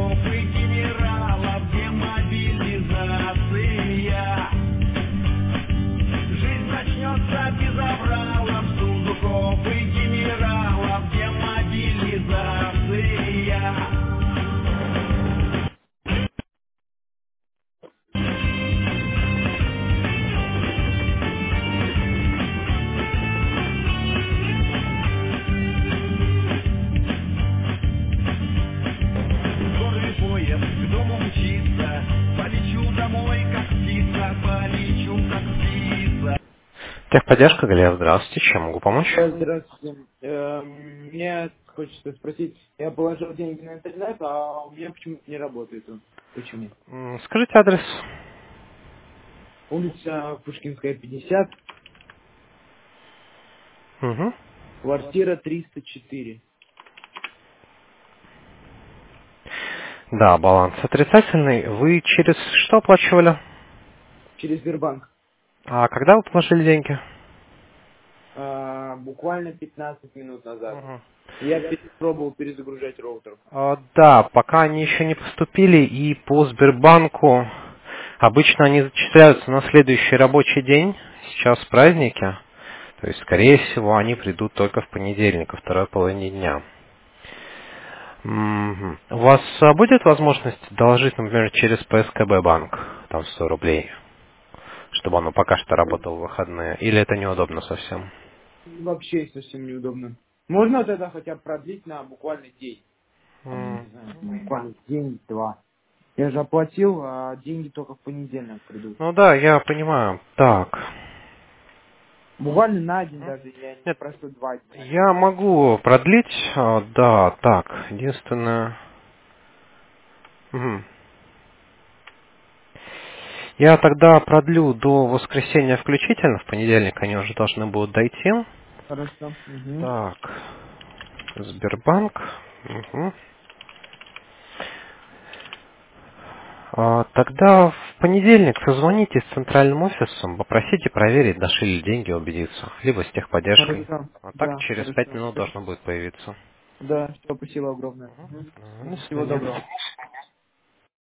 сундуков и генералов, демобилизация. Жизнь начнется без авралов, сундуков и генералов, демобилизация. Скорый поезд к дому мчится, полечу домой, как птица, полечу, как птица. Техподдержка, Галия, здравствуйте. Чем могу помочь? Здравствуйте. Мне хочется спросить, я положил деньги на интернет, а у меня почему-то не работает он. Почему? Скажите адрес. Улица Пушкинская, 50, Угу. квартира 304. Да, баланс отрицательный. Вы через что оплачивали? Через Сбербанк. А когда вы положили деньги? Буквально 15 минут назад. Мгм. Я пробовал перезагружать роутер. Да, пока они еще не поступили, и по Сбербанку обычно они зачисляются на следующий рабочий день. Сейчас праздники. То есть, скорее всего, они придут только в понедельник, во второй половине дня. Мгм. У вас будет возможность доложить, например, через ПСКБ банк, там 100 рублей, чтобы оно пока что работало в выходные? Или это неудобно совсем? Вообще совсем неудобно. Можно тогда хотя бы продлить на буквально день? Там, М. не знаю, буквально день-два. Я же оплатил, а деньги только в понедельник придут. Ну да, я понимаю. Так. Буквально на день даже, я не Нет, прошу 2 дня. я могу продлить, да, так, единственное... Мгм. Я тогда продлю до воскресенья включительно, в понедельник они уже должны будут дойти. Хорошо. Угу. Так, Сбербанк. Мгм. Тогда в понедельник созвонитесь с центральным офисом, попросите проверить, дошли ли деньги, убедиться. Либо с техподдержкой. Хорошо. А так Да, через 5 хорошо. минут должно будет появиться. Да, все, спасибо огромное. Мгм. До Всего свидания. доброго.